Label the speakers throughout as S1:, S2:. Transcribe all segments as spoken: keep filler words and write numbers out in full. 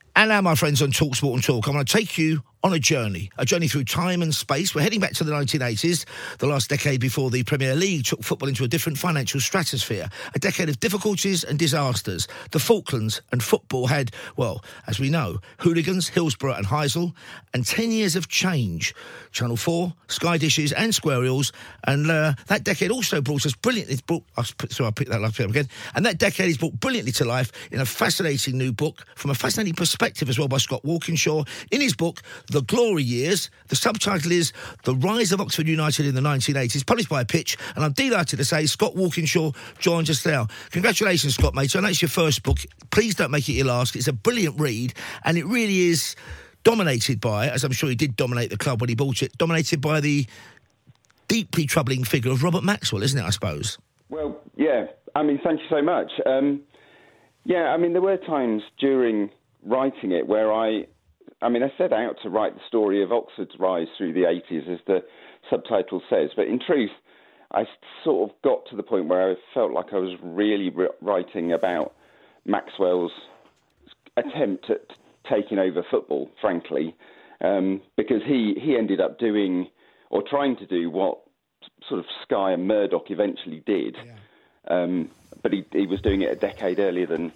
S1: And now, my friends, on Talk Sport and Talk, I'm going to take you on a journey, a journey through time and space. We're heading back to the nineteen eighties, the last decade before the Premier League took football into a different financial stratosphere, a decade of difficulties and disasters. The Falklands and football had, well, as we know, hooligans, Hillsborough and Heysel, and ten years of change. Channel four, Sky Dishes and Square Reels, and uh, that decade also brought us brilliantly, brought, oh, sorry, I'll pick that last bit up again, and that decade is brought brilliantly to life in a fascinating new book, from a fascinating perspective as well, by Scott Walkinshaw. In his book, The Glory Years, the subtitle is The Rise of Oxford United in the nineteen eighties, published by Pitch, and I'm delighted to say Scott Walkinshaw joins us now. Congratulations, Scott, mate. I know it's your first book. Please don't make it your last. It's a brilliant read, and it really is dominated by, as I'm sure he did dominate the club when he bought it, dominated by the deeply troubling figure of Robert Maxwell, isn't it, I suppose?
S2: Well, yeah. I mean, thank you so much. Um, yeah, I mean, there were times during writing it where I... I mean, I set out to write the story of Oxford's rise through the eighties, as the subtitle says. But in truth, I sort of got to the point where I felt like I was really re- writing about Maxwell's attempt at taking over football, frankly, um, because he, he ended up doing, or trying to do, what sort of Sky and Murdoch eventually did. Yeah. Um, but he, he was doing it a decade earlier than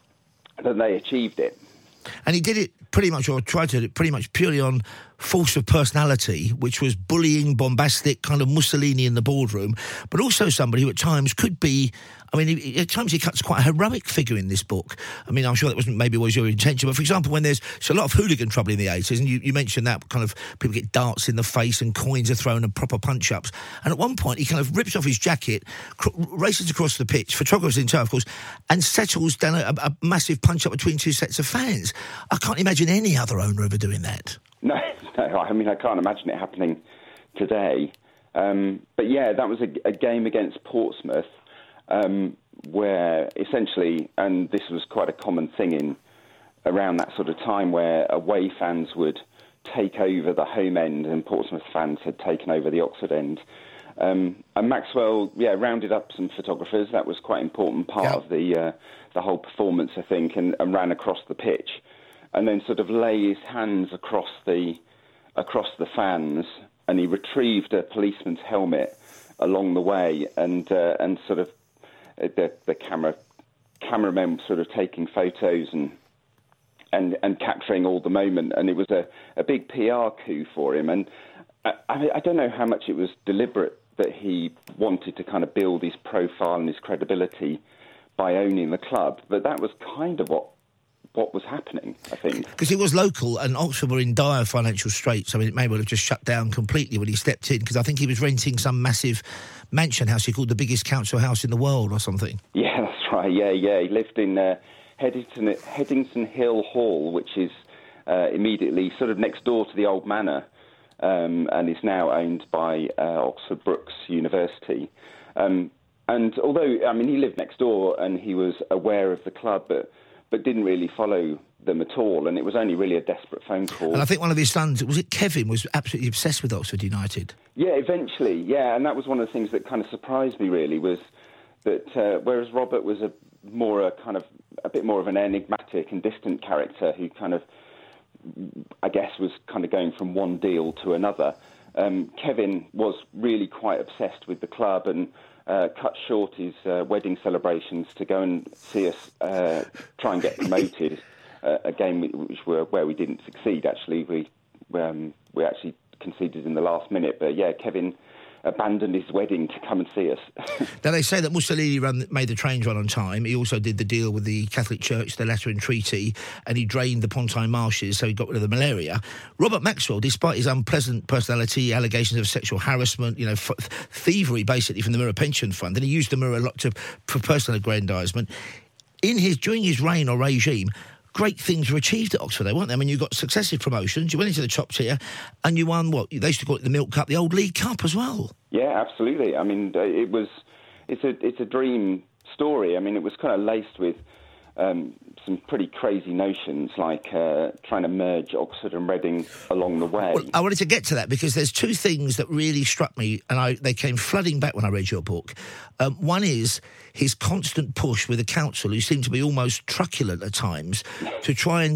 S2: than they achieved it.
S1: And he did it pretty much, or tried to do it pretty much purely on force of personality, which was bullying, bombastic, kind of Mussolini in the boardroom, but also somebody who at times could be, I mean, he, at times he cuts quite a heroic figure in this book. I mean, I'm sure that wasn't maybe always your intention, but for example, when there's, there's a lot of hooligan trouble in the eighties, and you, you mentioned that kind of people get darts in the face and coins are thrown and proper punch-ups, and at one point he kind of rips off his jacket, cr- races across the pitch, photographers in tow, of course, and settles down a, a massive punch-up between two sets of fans. I can't imagine any other owner ever doing that.
S2: No, no, I mean, I can't imagine it happening today. Um, but yeah, that was a, a game against Portsmouth um, where essentially, and this was quite a common thing in around that sort of time, where away fans would take over the home end and Portsmouth fans had taken over the Oxford end. Um, and Maxwell, yeah, rounded up some photographers. That was quite an important part yeah. of the uh, the whole performance, I think, and, and ran across the pitch. And then sort of lay his hands across the across the fans, and he retrieved a policeman's helmet along the way, and uh, and sort of uh, the the camera cameramen sort of taking photos and and and capturing all the moment, and it was a, a big P R coup for him. And I, I don't know how much it was deliberate that he wanted to kind of build his profile and his credibility by owning the club, but that was kind of what. what was happening, I think.
S1: Because it was local, and Oxford were in dire financial straits. I mean, it may well have just shut down completely when he stepped in, because I think he was renting some massive mansion house he called the biggest council house in the world or something.
S2: Yeah, that's right. Yeah, yeah. He lived in uh, Headington, Headington Hill Hall, which is uh, immediately sort of next door to the old manor, um, and is now owned by uh, Oxford Brookes University. Um, and although, I mean, he lived next door and he was aware of the club, but but didn't really follow them at all, and it was only really a desperate phone call.
S1: And I think one of his sons, was it Kevin, was absolutely obsessed with Oxford United?
S2: Yeah, eventually, yeah, and that was one of the things that kind of surprised me, really, was that uh, whereas Robert was a more a kind of, a bit more of an enigmatic and distant character who kind of, I guess, was kind of going from one deal to another, um, Kevin was really quite obsessed with the club and Uh, cut short his uh, wedding celebrations to go and see us uh, try and get promoted. uh, a game which were where we didn't succeed. Actually, we um, we actually conceded in the last minute. But yeah, Kevin abandoned his wedding to come and see us.
S1: Now, they say that Mussolini ran, made the trains run on time. He also did the deal with the Catholic Church, the Lateran Treaty, and he drained the Pontine marshes, so he got rid of the malaria. Robert Maxwell, despite his unpleasant personality, allegations of sexual harassment, you know, f- thievery, basically, from the Mirror Pension Fund, and he used the Mirror a lot to, for personal aggrandisement, in his, during his reign or regime, great things were achieved at Oxford, weren't they? I mean, you got successive promotions, you went into the top tier, and you won, what, they used to call it the Milk Cup, the old League Cup as well.
S2: Yeah, absolutely. I mean, it was, it's a, it's a dream story. I mean, it was kind of laced with um, some pretty crazy notions, like uh, trying to merge Oxford and Reading along the way.
S1: Well, I wanted to get to that because there's two things that really struck me, and I, they came flooding back when I read your book. Um, one is his constant push with the council, who seemed to be almost truculent at times, to try and get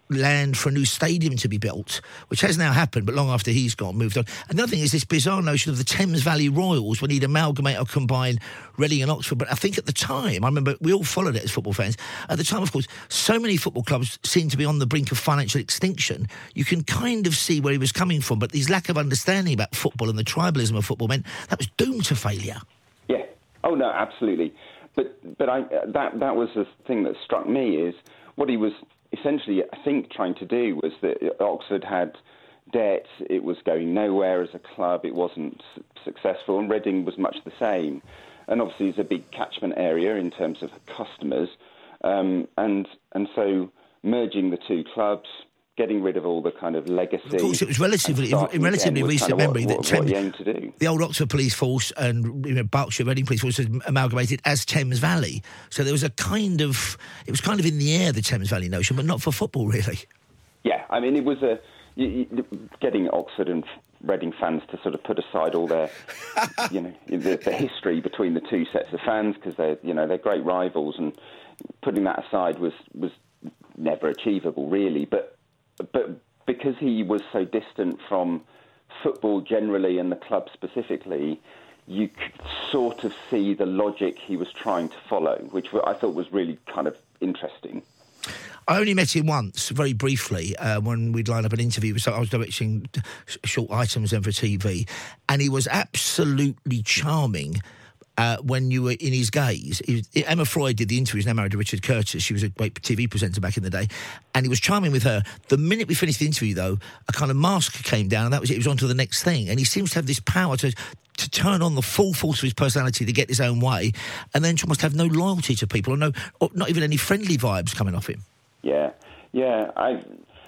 S1: land for a new stadium to be built, which has now happened, but long after he's gone, moved on. Another thing is this bizarre notion of the Thames Valley Royals when he'd amalgamate or combine Reading and Oxford. But I think at the time, I remember we all followed it as football fans. At the time, of course, so many football clubs seemed to be on the brink of financial extinction. You can kind of see where he was coming from, but his lack of understanding about football and the tribalism of football meant that was doomed to failure.
S2: Yeah. Oh, no, absolutely. But but I uh, that that was the thing that struck me is what he was essentially, I think, trying to do was that Oxford had debt, it was going nowhere as a club, it wasn't su- successful, and Reading was much the same. And obviously it's a big catchment area in terms of customers, um, and and so merging the two clubs, getting rid of all the kind of legacy. Of
S1: course, it was relatively, in relatively recent memory
S2: what,
S1: that
S2: what, what aimed to do.
S1: The old Oxford Police Force and you know, Berkshire Reading Police Force was amalgamated as Thames Valley. So there was a kind of, it was kind of in the air, the Thames Valley notion, but not for football, really.
S2: Yeah, I mean, it was a you, you, getting Oxford and Reading fans to sort of put aside all their, you know, the, the history between the two sets of fans because they're, you know, they're great rivals, and putting that aside was was never achievable, really. But but because he was so distant from football generally and the club specifically, you could sort of see the logic he was trying to follow, which I thought was really kind of interesting.
S1: I only met him once, very briefly, uh, when we'd line up an interview. So I was directing short items then for T V, and he was absolutely charming uh, when you were in his gaze. He was, Emma Freud did the interview. He's now married to Richard Curtis. She was a great T V presenter back in the day, and he was charming with her. The minute we finished the interview, though, a kind of mask came down, and that was it. He was on to the next thing, and he seems to have this power to... to turn on the full force of his personality to get his own way, and then to almost have no loyalty to people, or no, or not even any friendly vibes coming off him.
S2: Yeah, yeah. I,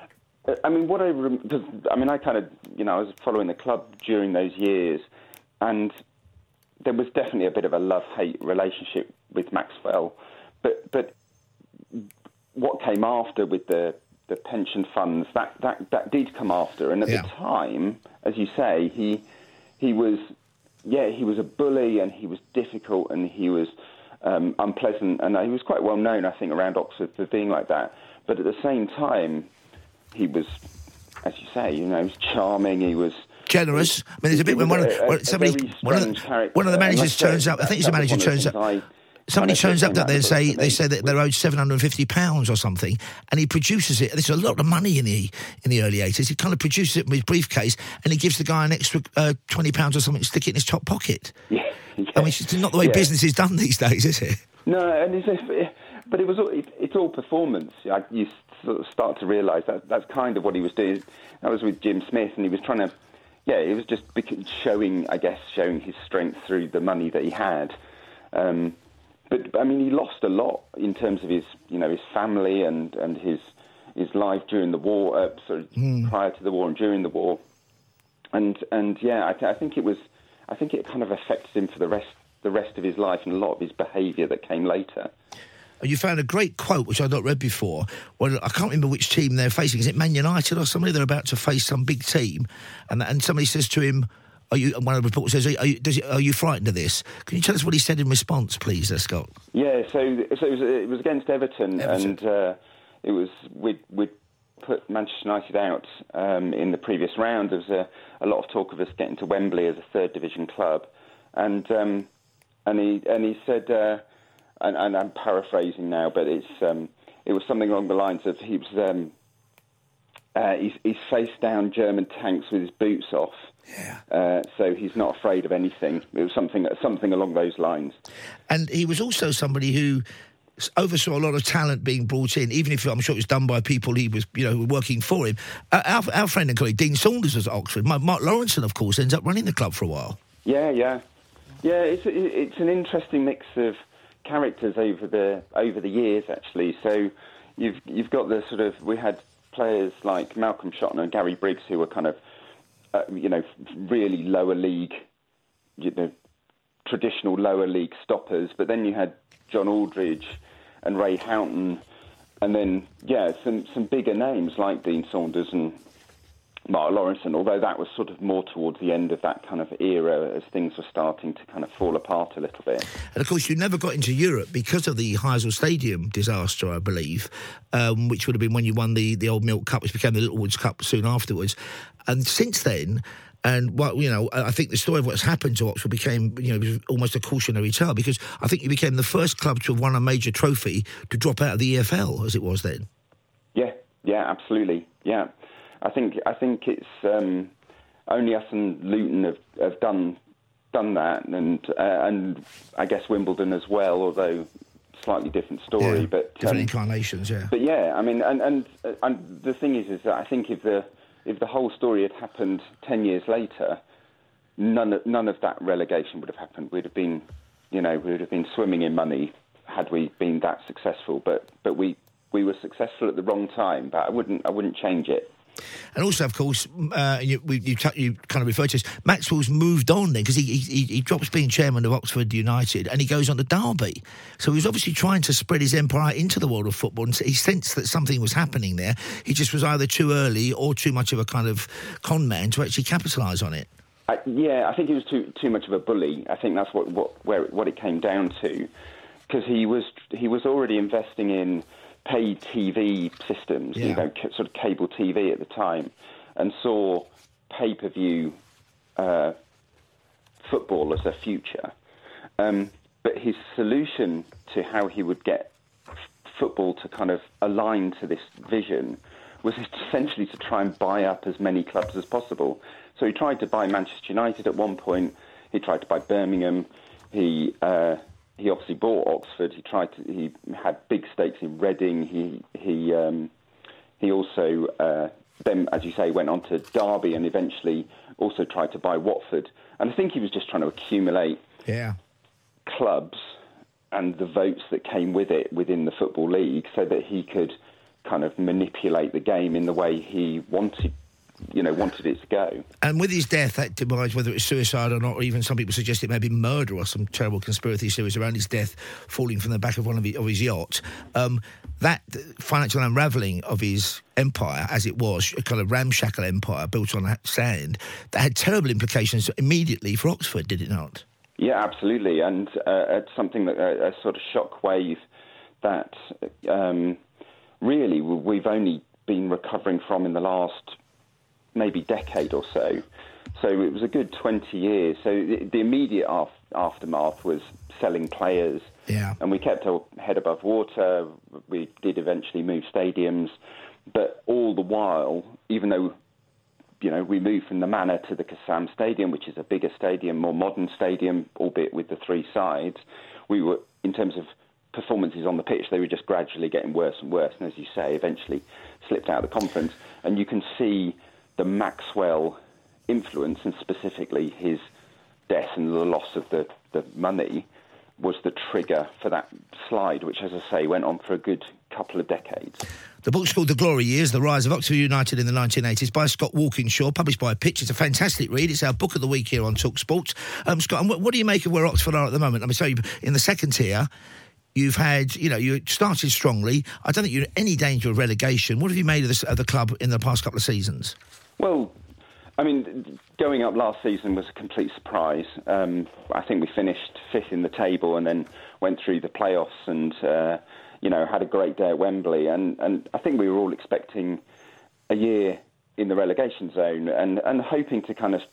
S2: I mean, what I, rem- I mean, I kind of, you know, I was following the club during those years, and there was definitely a bit of a love-hate relationship with Maxwell, but but what came after with the the pension funds, that that that did come after, and at yeah. the time, as you say, he he was. Yeah, he was a bully, and he was difficult, and he was um, unpleasant, and he was quite well known, I think, around Oxford for being like that. But at the same time, he was, as you say, you know, he was charming. He was
S1: generous.
S2: He,
S1: I mean, there's a bit when one of
S2: a, a,
S1: somebody, one of the, one of the managers turns up. I think it's a manager turns up. I, Somebody turns up that they say they say that they're owed seven hundred and fifty pounds or something, and he produces it. There's a lot of money in the in the early eighties. He kind of produces it in his briefcase, and he gives the guy an extra uh, twenty pounds or something to stick it in his top pocket.
S2: Yeah, yeah.
S1: I mean, it's not the way yeah. business is done these days, is it?
S2: No, and it's, but it was all, it, it's all performance. I, you sort of start to realise that that's kind of what he was doing. That was with Jim Smith, and he was trying to, yeah, he was just showing, I guess, showing his strength through the money that he had. Um, But I mean, he lost a lot in terms of his, you know, his family and, and his his life during the war, uh, sort of mm. prior to the war and during the war, and and yeah, I, th- I think it was, I think it kind of affected him for the rest the rest of his life and a lot of his behaviour that came later.
S1: You found a great quote which I'd not read before. Well, I can't remember which team they're facing. Is it Man United or somebody? They're about to face some big team, and and somebody says to him, Are you, one of the reporters says, are you, does it, are you frightened of this? Can you tell us what he said in response, please, uh, Scott?
S2: Yeah, so, so it, was, it was against Everton, Everton. and uh, it was we'd, we'd put Manchester United out um, in the previous round. There was a, a lot of talk of us getting to Wembley as a third division club, and um, and he and he said, uh, and, and I'm paraphrasing now, but it's um, it was something along the lines of he was um, uh, he's, he's faced down German tanks with his boots off.
S1: Yeah.
S2: Uh, so he's not afraid of anything. It was something something along those lines.
S1: And he was also somebody who oversaw a lot of talent being brought in, even if I'm sure it was done by people he was, you know, who were working for him. Uh, our, our friend and colleague Dean Saunders was at Oxford. Mark Lawrenson, of course, ends up running the club for a while.
S2: Yeah, yeah, yeah. It's it's an interesting mix of characters over the over the years, actually. So you've you've got the sort of we had players like Malcolm Shotton and Gary Briggs who were kind of uh, you know really lower league, you know, traditional lower league stoppers. But then you had John Aldridge and Ray Houghton, and then yeah, some some bigger names like Dean Saunders and Mark Lawrenson, although that was sort of more towards the end of that kind of era as things were starting to kind of fall apart a little bit.
S1: And of course, you never got into Europe because of the Heysel Stadium disaster, I believe, um, which would have been when you won the, the Old Milk Cup, which became the Littlewoods Cup soon afterwards. And since then, and what you know, I think the story of what's happened to Oxford became, you know, almost a cautionary tale, because I think you became the first club to have won a major trophy to drop out of the E F L, as it was then.
S2: Yeah, yeah, absolutely, yeah. I think I think it's um, only us and Luton have, have done done that, and uh, and I guess Wimbledon as well, although slightly different story,
S1: yeah,
S2: but
S1: different
S2: um,
S1: incarnations, yeah.
S2: But yeah, I mean, and and and the thing is, is that I think if the if the whole story had happened ten years later, none of, none of that relegation would have happened. We'd have been, you know, we would have been swimming in money had we been that successful. But but we we were successful at the wrong time. But I wouldn't I wouldn't change it.
S1: And also, of course, uh, you, we, you, t- you kind of referred to this, Maxwell's moved on then, because he, he, he drops being chairman of Oxford United and he goes on to Derby. So he was obviously trying to spread his empire into the world of football, and he sensed that something was happening there. He just was either too early or too much of a kind of con man to actually capitalise on it.
S2: Uh, yeah, I think he was too too much of a bully. I think that's what what where what it came down to, because he was he was already investing in paid T V systems, yeah. you know, c- sort of cable T V at the time, and saw pay-per-view uh, football as a future. Um, but his solution to how he would get f- football to kind of align to this vision was essentially to try and buy up as many clubs as possible. So he tried to buy Manchester United at one point. He tried to buy Birmingham. He uh, He obviously bought Oxford. He tried to. He had big stakes in Reading. He he um, he also uh, then, as you say, went on to Derby and eventually also tried to buy Watford. And I think he was just trying to accumulate
S1: yeah.
S2: clubs and the votes that came with it within the Football League, so that he could kind of manipulate the game in the way he wanted. You know, wanted it to go.
S1: And with his death, that demise, whether it was suicide or not, or even some people suggest it may be murder or some terrible conspiracy series around his death, falling from the back of one of his, of his yacht, um, that financial unravelling of his empire, as it was, a kind of ramshackle empire built on sand, that had terrible implications immediately for Oxford, did it not?
S2: Yeah, absolutely. And uh, it's something that uh, a sort of shockwave that um, really we've only been recovering from in the last maybe decade or so. So it was a good twenty years. So the, the immediate af- aftermath was selling players.
S1: Yeah.
S2: And we kept our head above water. We did eventually move stadiums. But all the while, even though, you know, we moved from the Manor to the Kassam Stadium, which is a bigger stadium, more modern stadium, albeit with the three sides, we were, in terms of performances on the pitch, they were just gradually getting worse and worse. And as you say, eventually slipped out of the conference. And you can see the Maxwell influence, and specifically his death and the loss of the, the money, was the trigger for that slide, which, as I say, went on for a good couple of decades.
S1: The book's called The Glory Years, The Rise of Oxford United in the nineteen eighties, by Scott Walkinshaw, published by Pitch. It's a fantastic read. It's our book of the week here on TalkSport. Um, Scott, what, what do you make of where Oxford are at the moment? I mean, so you, in the second tier, you've had, you know, you started strongly. I don't think you're in any danger of relegation. What have you made of, this, of the club in the past couple of seasons?
S2: Well, I mean, going up last season was a complete surprise. Um, I think we finished fifth in the table and then went through the playoffs and, uh, you know, had a great day at Wembley. And, and I think we were all expecting a year in the relegation zone and, and hoping to kind of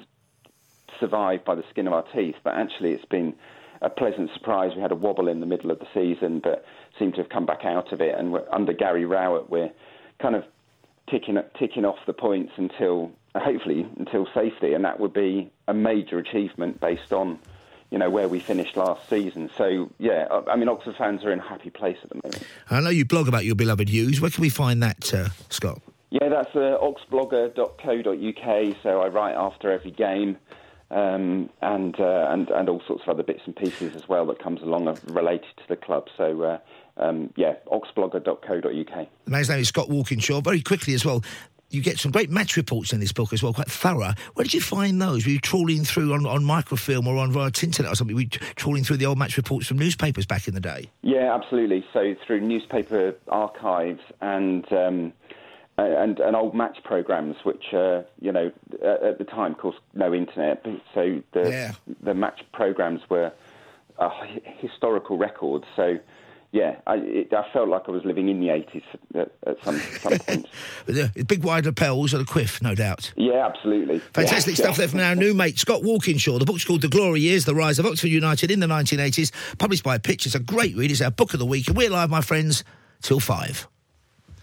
S2: survive by the skin of our teeth. But actually it's been a pleasant surprise. We had a wobble in the middle of the season, but seem to have come back out of it. And we're, under Gary Rowett, we're kind of ticking ticking off the points until, hopefully, until safety, and that would be a major achievement based on, you know, where we finished last season. So, yeah, I mean, Oxford fans are in a happy place at the moment.
S1: I know you blog about your beloved Hughes. Where can we find that, uh, Scott?
S2: Yeah, that's uh, oxblogger dot co dot uk, so I write after every game, um, and, uh, and and all sorts of other bits and pieces as well that comes along related to the club. So, uh, um, yeah, oxblogger dot co dot uk.
S1: The man's name is Scott Walkinshaw. Very quickly as well, you get some great match reports in this book as well, quite thorough. Where did you find those? Were you trawling through on, on microfilm or on via Tinternet or something? Were you trawling through the old match reports from newspapers back in the day?
S2: Yeah, absolutely. So through newspaper archives and um, and, and old match programmes, which, uh, you know, at, at the time, of course, no internet, but so the
S1: yeah.
S2: the match programmes were uh, historical records. So, yeah, I, it, I felt like I was living in the eighties at, at some some point.
S1: With the big wide lapels and a quiff, no doubt.
S2: Yeah, absolutely.
S1: Fantastic
S2: yeah,
S1: stuff
S2: yeah.
S1: there from our new mate, Scott Walkinshaw. The book's called The Glory Years, The Rise of Oxford United in the nineteen eighties, published by Pitch. It's a great read. It's our book of the week, and we're live, my friends, till five.